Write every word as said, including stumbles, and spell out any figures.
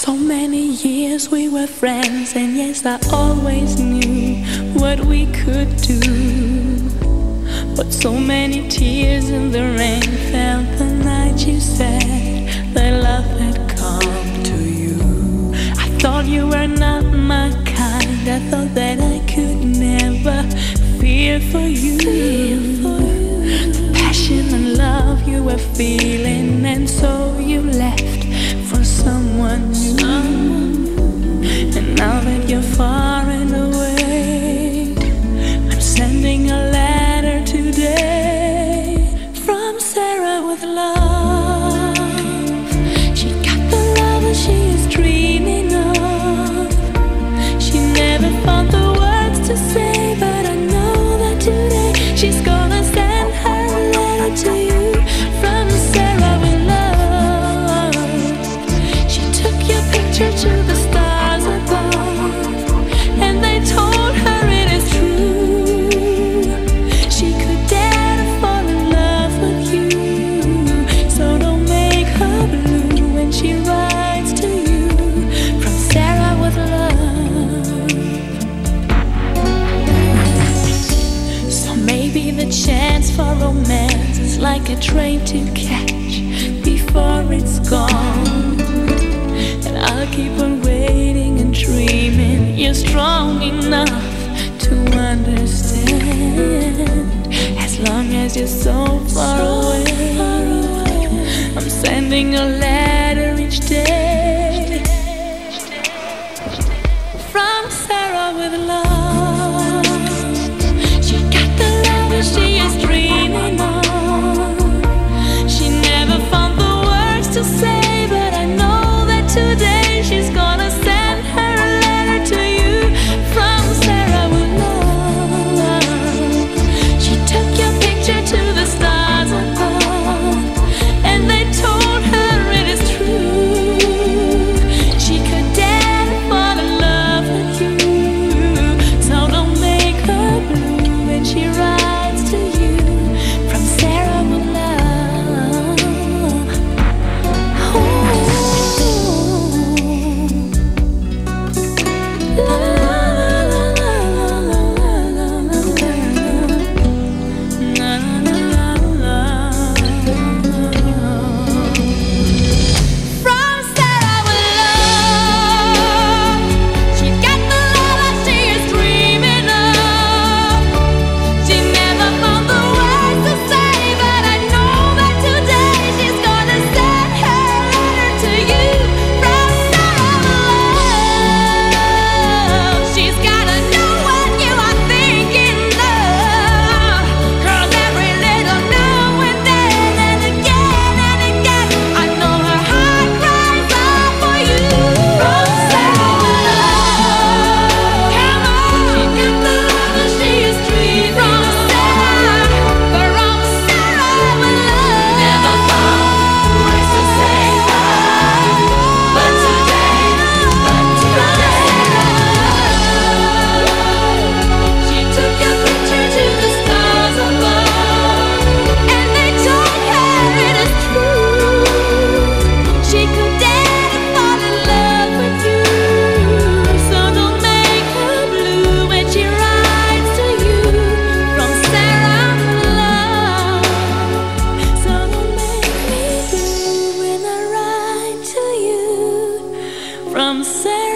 so many years we were friends, and yes, I always knew what we could do. But so many tears in the rain fell the night you said that love had come to you. I thought you were not my kind, I thought that I could never fear for you. The passion and love you were feeling, and so you left for someone new. And now that you're far and away, I'm sending a letter today from Sarah with love. She got the love that she is dreaming of. She never found the words to say, but I know that today she's gonna send her a letter to you from Sarah with love. She took your picture to the stars above, and they told her it is true. She could dare to fall in love with you, so don't make her blue when she writes to you from Sarah with love. So maybe the chance for romance is like a train to catch before it's gone, and I'll keep on waiting and dreaming you're strong enough to understand. As long as you're so far away, I'm sending a letter each day from Sarah with love. She got the love that she is dreaming of. She never found the words to say, but I know that today she's gonna send her a letter to you from Sarah with love. She took your picture to the stars above, and they told her it is true. She could dare to fall in love with you, so don't make her blue when she writes to you from Sarah with love. From Sarah.